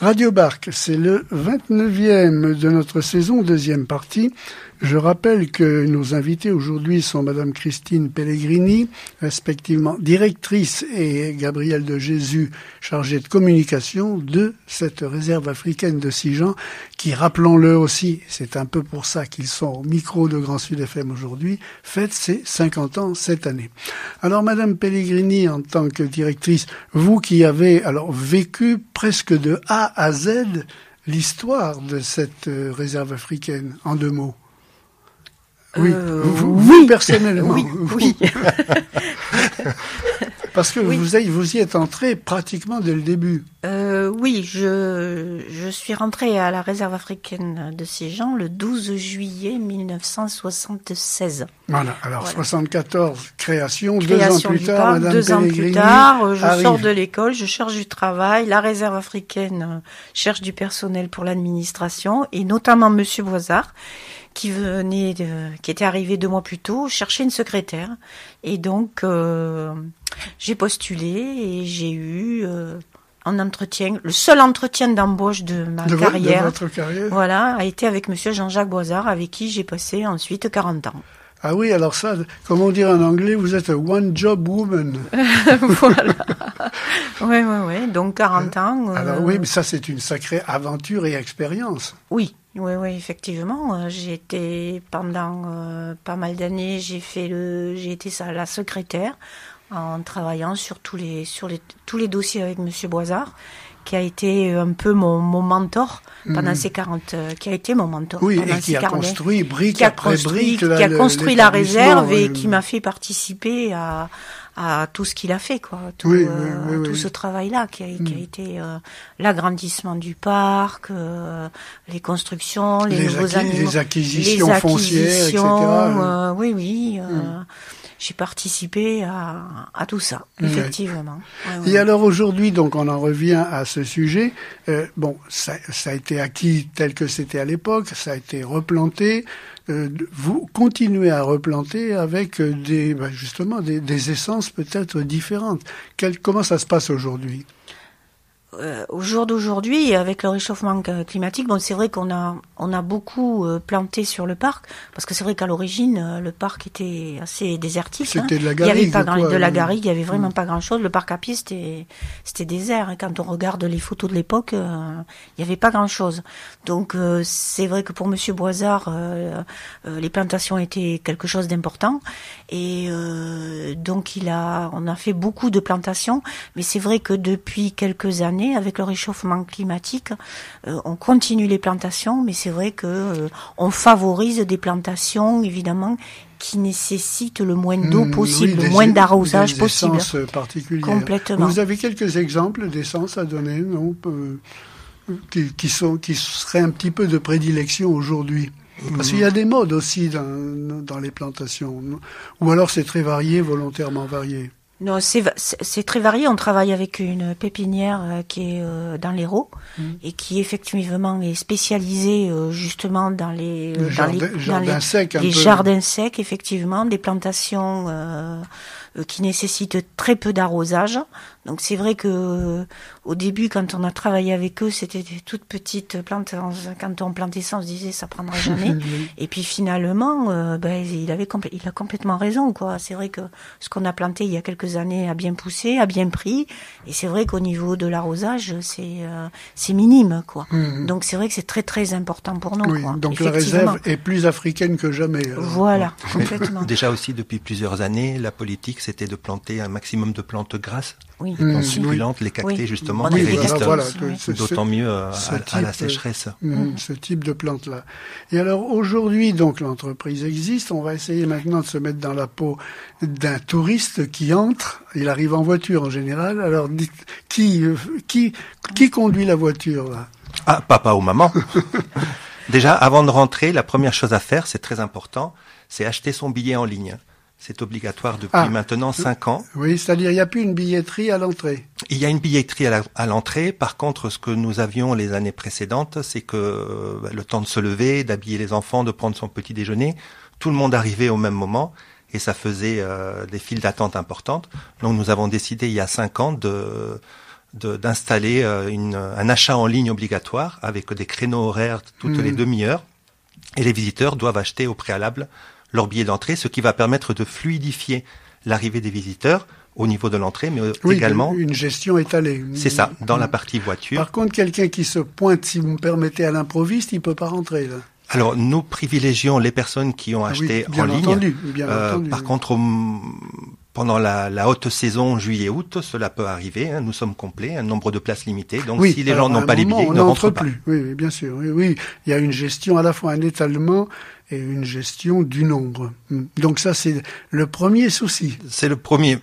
Radio Barque, c'est le 29e de notre saison, deuxième partie. Je rappelle que nos invités aujourd'hui sont Madame Christine Pellegrini, respectivement directrice, et Gabriel de Jésus, chargé de communication de cette réserve africaine de Sijan, qui, rappelons-le aussi, c'est un peu pour ça qu'ils sont au micro de Grand Sud FM aujourd'hui, fête ses 50 ans cette année. Alors Madame Pellegrini, en tant que directrice, vous qui avez alors vécu presque de A à Z l'histoire de cette réserve africaine, en 2 mots. Oui, vous personnellement. Oui. Parce que vous y êtes entré pratiquement dès le début. Oui, je suis rentrée à la réserve africaine de Sijan le 12 juillet 1976. Voilà, alors 74, création 2 ans plus tard, Madame 2 ans Pellegrini plus tard, je arrive. sors de l'école, je cherche du travail, la réserve africaine cherche du personnel pour l'administration, et notamment Monsieur Boisard, qui était arrivé 2 mois plus tôt, chercher une secrétaire. Et donc, j'ai postulé et j'ai eu un entretien, le seul entretien d'embauche de ma carrière. De votre carrière. Voilà, a été avec Monsieur Jean-Jacques Boisard, avec qui j'ai passé ensuite 40 ans. Ah oui, alors ça, comme on dit en anglais, vous êtes a one job woman. Voilà. Oui. Donc 40 ans. Alors oui, mais ça c'est une sacrée aventure et expérience. Oui, effectivement. J'ai été pendant pas mal d'années, j'ai été la secrétaire en travaillant sur tous les dossiers avec Monsieur Boisard, qui a été un peu mon mentor pendant ces 40, qui a été mon mentor. Oui, pendant et qui ces a 40 construit brique après brique. Qui a construit la réserve et qui m'a fait participer à tout ce qu'il a fait, quoi. Tout ce travail-là qui a été l'agrandissement du parc, les constructions, les nouveaux animaux, les acquisitions foncières, etc. J'ai participé à tout ça, effectivement. Ouais. Et alors aujourd'hui, donc on en revient à ce sujet. Ça a été acquis tel que c'était à l'époque, ça a été replanté. Vous continuez à replanter avec des essences peut-être différentes. Comment ça se passe aujourd'hui ? Au jour d'aujourd'hui, avec le réchauffement climatique, c'est vrai qu'on a beaucoup planté sur le parc, parce que c'est vrai qu'à l'origine, le parc était assez désertique. C'était de la Il garrigue. y avait pas de la garrigue, il y avait vraiment pas grand-chose. Le parc à pied, c'était désert. Et quand on regarde les photos de l'époque, il y avait pas grand-chose. Donc c'est vrai que pour Monsieur Boisard, les plantations étaient quelque chose d'important. Et donc on a fait beaucoup de plantations, mais c'est vrai que depuis quelques années, avec le réchauffement climatique, on continue les plantations, mais c'est vrai que on favorise des plantations, évidemment, qui nécessitent le moins d'eau possible, le moins d'arrosage possible. Des essences particulières. Complètement. Vous avez quelques exemples d'essences à donner, non, qui seraient un petit peu de prédilection aujourd'hui? Parce qu'il y a des modes aussi dans les plantations, ou alors c'est très varié, volontairement varié. Non, c'est très varié. On travaille avec une pépinière qui est dans l'Hérault et qui effectivement est spécialisée justement dans les jardins secs, effectivement, des plantations qui nécessitent très peu d'arrosage. Donc c'est vrai que au début, quand on a travaillé avec eux, c'était des toutes petites plantes. Quand on plantait ça, on se disait ça prendra jamais. Et puis finalement, il a complètement raison, quoi. C'est vrai que ce qu'on a planté il y a quelques années a bien poussé, a bien pris. Et c'est vrai qu'au niveau de l'arrosage, c'est minime, quoi. Donc c'est vrai que c'est très très important pour nous. Oui, quoi. Donc la réserve est plus africaine que jamais. Alors. Voilà, complètement. Déjà aussi depuis plusieurs années, la politique c'était de planter un maximum de plantes grasses. Oui. Succulentes, les cactés justement, qui résistent d'autant mieux à la sécheresse. Ce type de plante-là. Et alors aujourd'hui, donc l'entreprise existe. On va essayer maintenant de se mettre dans la peau d'un touriste qui entre. Il arrive en voiture en général. Alors dites, qui conduit la voiture là? Ah, papa ou maman. Déjà, avant de rentrer, la première chose à faire, c'est très important, c'est acheter son billet en ligne. C'est obligatoire depuis maintenant 5 ans. Oui, c'est-à-dire il n'y a plus une billetterie à l'entrée. Il y a une billetterie à l'entrée. Par contre, ce que nous avions les années précédentes, c'est que le temps de se lever, d'habiller les enfants, de prendre son petit déjeuner, tout le monde arrivait au même moment et ça faisait des files d'attente importantes. Donc nous avons décidé il y a 5 ans d'installer un achat en ligne obligatoire avec des créneaux horaires toutes les demi-heures. Et les visiteurs doivent acheter au préalable leur billet d'entrée, ce qui va permettre de fluidifier l'arrivée des visiteurs au niveau de l'entrée, mais également une gestion étalée. C'est ça, dans la partie voiture. Par contre, quelqu'un qui se pointe, si vous me permettez, à l'improviste, il peut pas rentrer là. Alors, nous privilégions les personnes qui ont acheté en ligne. Bien entendu. Par contre, pendant la haute saison, juillet-août, cela peut arriver. Hein, nous sommes complets, un nombre de places limité. Donc, si les gens n'ont pas les billets, ils ne rentrent pas. Plus. Oui, bien sûr. Oui, il y a une gestion, à la fois un étalement et une gestion du nombre. Donc ça, c'est le premier souci. C'est le premier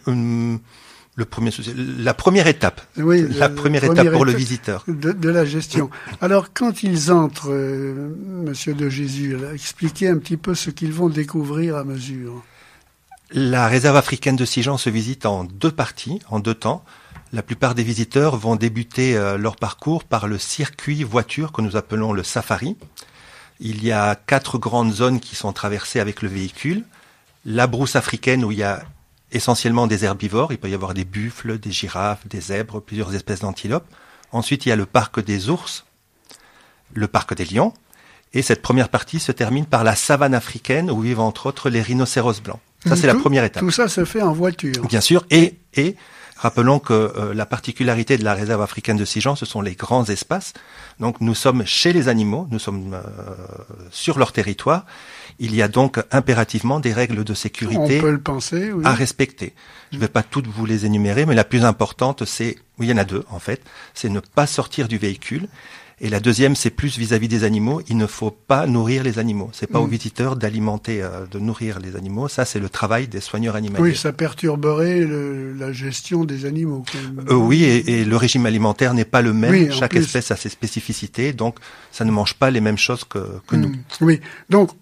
souci, la première étape. Oui, la première étape pour le visiteur. De la gestion. Alors, quand ils entrent, Monsieur de Jésus, expliquez un petit peu ce qu'ils vont découvrir à mesure. La réserve africaine de Sijan se visite en 2 parties, en 2 temps. La plupart des visiteurs vont débuter leur parcours par le circuit voiture que nous appelons le safari. Il y a 4 grandes zones qui sont traversées avec le véhicule. La brousse africaine où il y a essentiellement des herbivores. Il peut y avoir des buffles, des girafes, des zèbres, plusieurs espèces d'antilopes. Ensuite, il y a le parc des ours, le parc des lions. Et cette première partie se termine par la savane africaine où vivent entre autres les rhinocéros blancs. Ça, c'est la première étape. Tout ça se fait en voiture. Bien sûr. Et rappelons que la particularité de la réserve africaine de Sijan, ce sont les grands espaces. Donc, nous sommes chez les animaux, nous sommes sur leur territoire. Il y a donc impérativement des règles de sécurité On peut le penser, oui. à respecter. Je ne vais pas toutes vous les énumérer, mais la plus importante, il y en a 2 en fait, c'est ne pas sortir du véhicule. Et la deuxième, c'est plus vis-à-vis des animaux. Il ne faut pas nourrir les animaux. C'est pas aux visiteurs d'alimenter, de nourrir les animaux. Ça, c'est le travail des soigneurs animaliers. Oui, ça perturberait la gestion des animaux. Oui, et le régime alimentaire n'est pas le même. Oui, chaque espèce a ses spécificités, donc ça ne mange pas les mêmes choses que nous. Oui, donc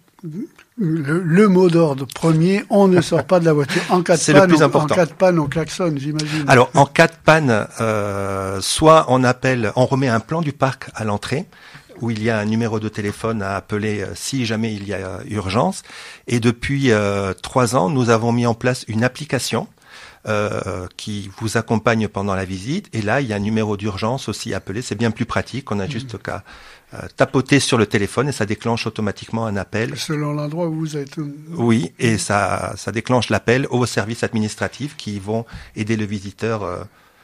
le mot d'ordre premier, on ne sort pas de la voiture. En cas de c'est panne, le plus important. En cas de panne, on klaxonne, j'imagine. Alors, en cas de panne, soit on remet un plan du parc à l'entrée, où il y a un numéro de téléphone à appeler si jamais il y a urgence. Et depuis 3 ans, nous avons mis en place une application qui vous accompagne pendant la visite. Et là, il y a un numéro d'urgence aussi à appeler. C'est bien plus pratique. On a juste qu'à tapoter sur le téléphone et ça déclenche automatiquement un appel. Selon l'endroit où vous êtes. Oui, et ça déclenche l'appel aux services administratifs qui vont aider le visiteur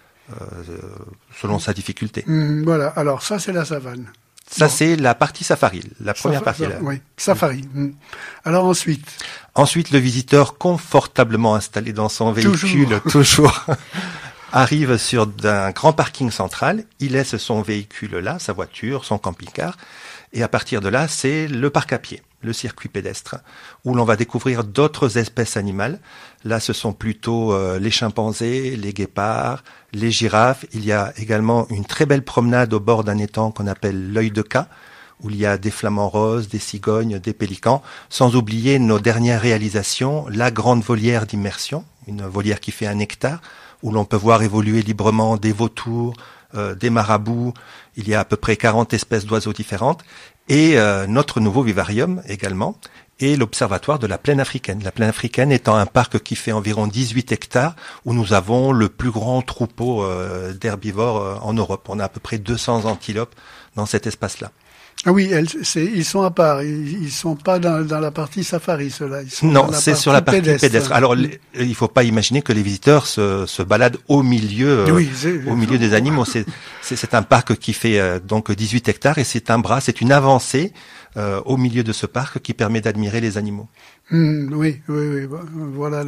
selon sa difficulté. Voilà. Alors ça, c'est la savane. Ça, c'est la partie safari, la première partie. Oui, safari. Alors ensuite, le visiteur confortablement installé dans son véhicule, toujours arrive sur un grand parking central. Il laisse son véhicule là, sa voiture, son camping-car. Et à partir de là, c'est le parc à pied, le circuit pédestre, où l'on va découvrir d'autres espèces animales. Là, ce sont plutôt les chimpanzés, les guépards, les girafes. Il y a également une très belle promenade au bord d'un étang qu'on appelle l'œil de Ca, où il y a des flamants roses, des cigognes, des pélicans, sans oublier nos dernières réalisations, la grande volière d'immersion, une volière qui fait 1 hectare, où l'on peut voir évoluer librement des vautours, des marabouts. Il y a à peu près 40 espèces d'oiseaux différentes. Et notre nouveau vivarium également, et l'observatoire de la plaine africaine. La plaine africaine étant un parc qui fait environ 18 hectares, où nous avons le plus grand troupeau d'herbivores en Europe. On a à peu près 200 antilopes dans cet espace-là. Ah oui, ils sont à part. Ils sont pas dans la partie safari, ceux-là. Non, c'est sur la partie pédestre. Alors, il faut pas imaginer que les visiteurs se baladent au milieu des animaux. C'est un parc qui fait donc 18 hectares et c'est une avancée au milieu de ce parc qui permet d'admirer les animaux. Oui. Voilà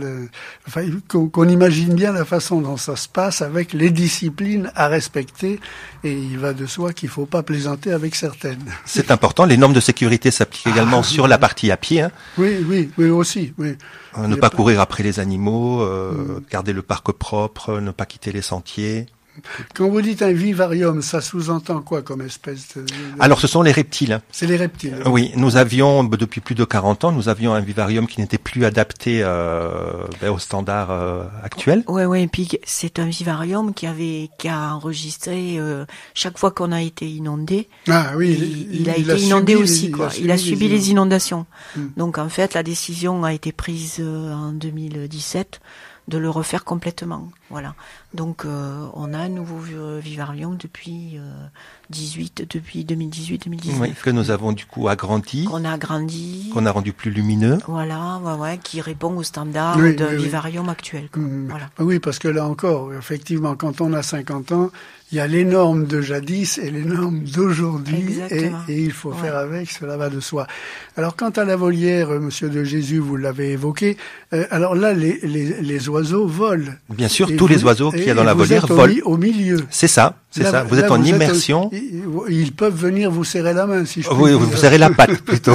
qu'on imagine bien la façon dont ça se passe avec les disciplines à respecter. Et il va de soi qu'il faut pas plaisanter avec certaines. C'est important. Les normes de sécurité s'appliquent également sur la partie à pied. Hein. Oui, aussi. Oui. Ne pas courir après les animaux, garder le parc propre, ne pas quitter les sentiers. Quand vous dites un vivarium, ça sous-entend quoi comme espèce de... Alors, ce sont les reptiles. C'est les reptiles. Oui, nous avions, depuis plus de 40 ans, un vivarium qui n'était plus adapté aux standards actuels. Oui, et puis c'est un vivarium qui a enregistré chaque fois qu'on a été inondé. Ah oui, il a été inondé aussi, quoi. Il a subi les inondations. Donc en fait, la décision a été prise en 2017 de le refaire complètement. Voilà. Donc on a un nouveau vivarium depuis 2018-2019. Oui, que nous avons du coup agrandi. Qu'on a agrandi. Qu'on a rendu plus lumineux. Voilà, qui répond aux standards d'un vivarium actuel. Voilà. Oui, parce que là encore, effectivement, quand on a 50 ans, il y a les normes de jadis et les normes d'aujourd'hui, et il faut faire avec, cela va de soi. Alors, quant à la volière, Monsieur de Jésus, vous l'avez évoqué, alors là, les oiseaux volent. Bien sûr, tous les oiseaux qu'il y a dans la volière volent. Au milieu. C'est ça, là, vous êtes en immersion. Ils peuvent venir vous serrer la main, si je puis dire. Oui, vous serrez la patte, plutôt.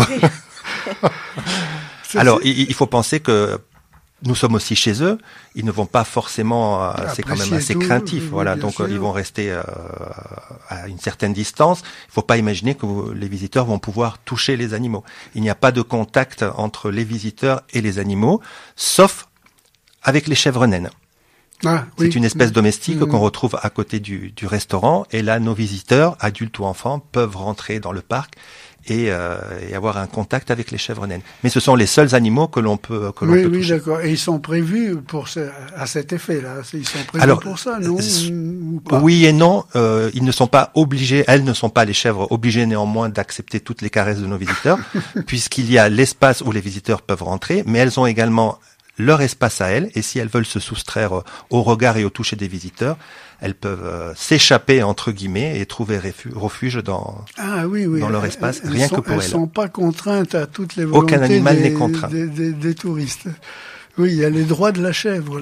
Alors, il faut penser que nous sommes aussi chez eux. Ils ne vont pas forcément, c'est quand même assez craintif, voilà. Donc, ils vont rester à une certaine distance. Il faut pas imaginer que les visiteurs vont pouvoir toucher les animaux. Il n'y a pas de contact entre les visiteurs et les animaux, sauf avec les chèvres naines. C'est une espèce domestique qu'on retrouve à côté du restaurant. Et là, nos visiteurs, adultes ou enfants, peuvent rentrer dans le parc et avoir un contact avec les chèvres naines. Mais ce sont les seuls animaux que l'on peut toucher. Oui, d'accord. Et ils sont prévus à cet effet-là. Ils sont prévus pour ça, non ou pas? Oui et non. Ils ne sont pas obligés. Elles ne sont pas, les chèvres, obligées néanmoins d'accepter toutes les caresses de nos visiteurs, puisqu'il y a l'espace où les visiteurs peuvent rentrer, mais elles ont également leur espace à elles, et si elles veulent se soustraire au regard et au toucher des visiteurs, elles peuvent s'échapper entre guillemets et trouver refuge dans leur espace, rien que pour elles. Elles sont pas contraintes à toutes les volontés. Aucun animal n'est contraint. Des touristes. Oui, il y a les droits de la chèvre.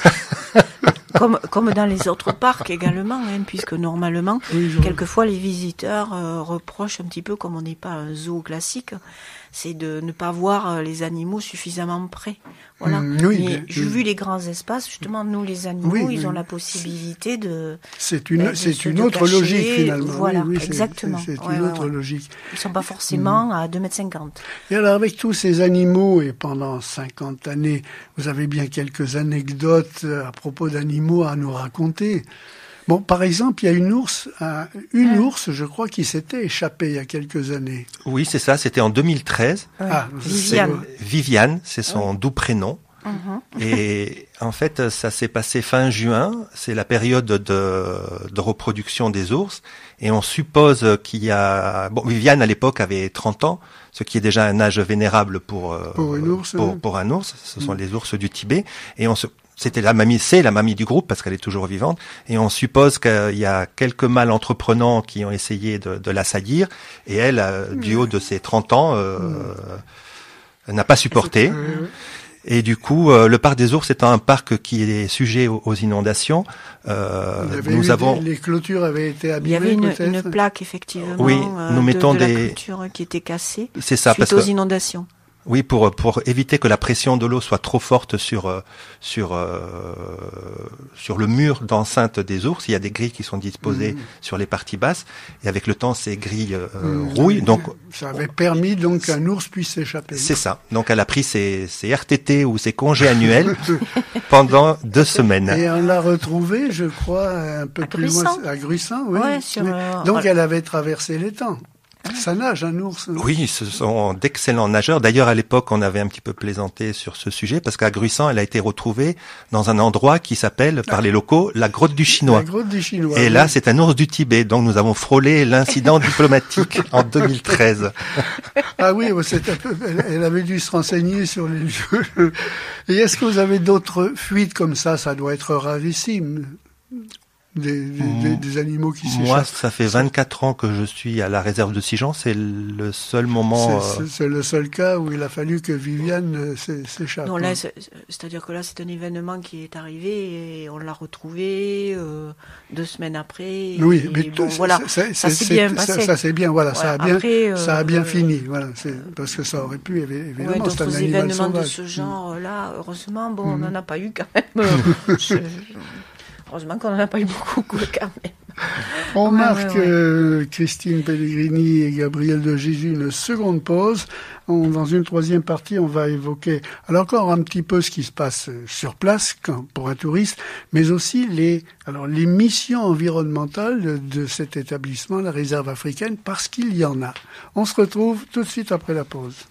Comme dans les autres parcs également, puisque normalement, quelquefois les visiteurs reprochent un petit peu, comme on n'est pas un zoo classique, c'est de ne pas voir les animaux suffisamment près. Voilà. Vu les grands espaces, justement, nous les animaux, ils ont la possibilité de. C'est une autre logique finalement. Voilà, exactement. C'est une autre logique. Ils sont pas forcément à 2,50 m. Et alors avec tous ces animaux, et pendant 50 années, vous avez bien quelques anecdotes à propos d'animaux à nous raconter. Bon, par exemple, il y a une ours, je crois, qui s'était échappée il y a quelques années. Oui, c'est ça, c'était en 2013. Viviane, c'est son doux prénom. Et en fait, ça s'est passé fin juin, c'est la période de reproduction des ours, et on suppose qu'il y a... Bon, Viviane, à l'époque, avait 30 ans, ce qui est déjà un âge vénérable pour un ours, ce sont les ours du Tibet, et c'est la mamie du groupe parce qu'elle est toujours vivante, et on suppose qu'il y a quelques mâles entreprenants qui ont essayé de l'assaillir, et elle, du haut de ses 30 ans, n'a pas supporté. Et du coup, le parc des ours étant un parc qui est sujet aux inondations, les clôtures avaient été abîmées. Il y avait une plaque effectivement. Oui, nous mettons de la clôture qui était cassée. C'est ça, suite aux inondations. Oui, pour éviter que la pression de l'eau soit trop forte sur le mur d'enceinte des ours. Il y a des grilles qui sont disposées sur les parties basses, et avec le temps, ces grilles rouillent. Donc, ça avait permis donc qu'un ours puisse s'échapper. C'est ça. Donc, elle a pris ses RTT ou ses congés annuels pendant 2 semaines. Et on l'a retrouvée, je crois, un peu plus loin à Gruissan. Oui. Donc, elle avait traversé les temps. Ça nage, un ours. Oui, ce sont d'excellents nageurs. D'ailleurs, à l'époque, on avait un petit peu plaisanté sur ce sujet, parce qu'à Gruissan, elle a été retrouvée dans un endroit qui s'appelle, par les locaux, la grotte du Chinois. La grotte du Chinois. Et là, c'est un ours du Tibet. Donc, nous avons frôlé l'incident diplomatique en 2013. Ah oui, elle avait dû se renseigner sur les lieux. Et est-ce que vous avez d'autres fuites comme ça? Ça doit être rarissime. Des animaux qui s'échappent. Moi, ça fait 24 ans que je suis à la réserve de Sigean. C'est le seul moment... C'est le seul cas où il a fallu que Viviane s'échappe. Non, là, c'est-à-dire que là, c'est un événement qui est arrivé et on l'a retrouvé 2 semaines après. Oui, mais bon, voilà, ça s'est bien passé. Ça s'est bien, voilà, ça a bien fini. Voilà, parce que ça aurait pu, évidemment, c'est un animal événements sauvage. De ce genre-là, heureusement, on n'en a pas eu quand même. Heureusement qu'on n'en a pas eu beaucoup quand même. On marque, Christine Pellegrini et Gabriel de Jésus, une seconde pause. Dans une troisième partie, on va évoquer encore un petit peu ce qui se passe sur place pour un touriste, mais aussi les missions environnementales de cet établissement, la réserve africaine, parce qu'il y en a. On se retrouve tout de suite après la pause.